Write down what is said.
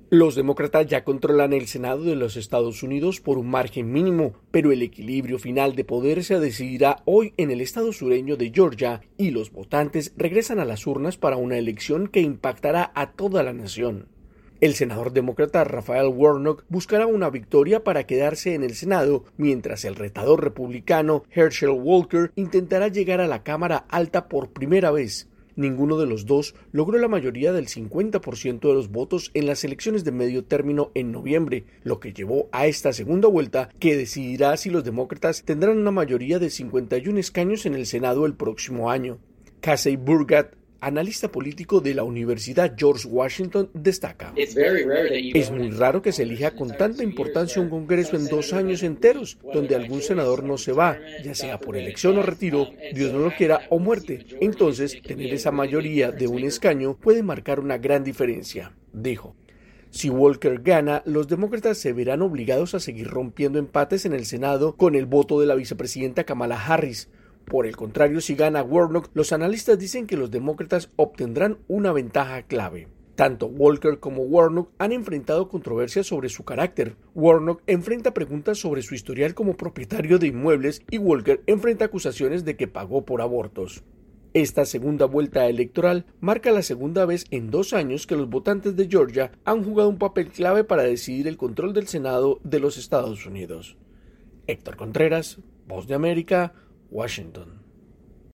Los demócratas ya controlan el Senado de los Estados Unidos por un margen mínimo, pero el equilibrio final de poder se decidirá hoy en el estado sureño de Georgia y los votantes regresan a las urnas para una elección que impactará a toda la nación. El senador demócrata Raphael Warnock buscará una victoria para quedarse en el Senado, mientras el retador republicano Herschel Walker intentará llegar a la Cámara Alta por primera vez. Ninguno de los dos logró la mayoría del 50% de los votos en las elecciones de medio término en noviembre, lo que llevó a esta segunda vuelta que decidirá si los demócratas tendrán una mayoría de 51 escaños en el Senado el próximo año. Casey Burgat, analista político de la Universidad George Washington, destaca: es muy raro que se elija con tanta importancia un Congreso en 2 años enteros, donde algún senador no se va, ya sea por elección o retiro, Dios no lo quiera, o muerte. Entonces, tener esa mayoría de un escaño puede marcar una gran diferencia, dijo. Si Walker gana, los demócratas se verán obligados a seguir rompiendo empates en el Senado con el voto de la vicepresidenta Kamala Harris. Por el contrario, si gana Warnock, los analistas dicen que los demócratas obtendrán una ventaja clave. Tanto Walker como Warnock han enfrentado controversias sobre su carácter. Warnock enfrenta preguntas sobre su historial como propietario de inmuebles y Walker enfrenta acusaciones de que pagó por abortos. Esta segunda vuelta electoral marca la segunda vez en 2 años que los votantes de Georgia han jugado un papel clave para decidir el control del Senado de los Estados Unidos. Héctor Contreras, Voz de América, Washington.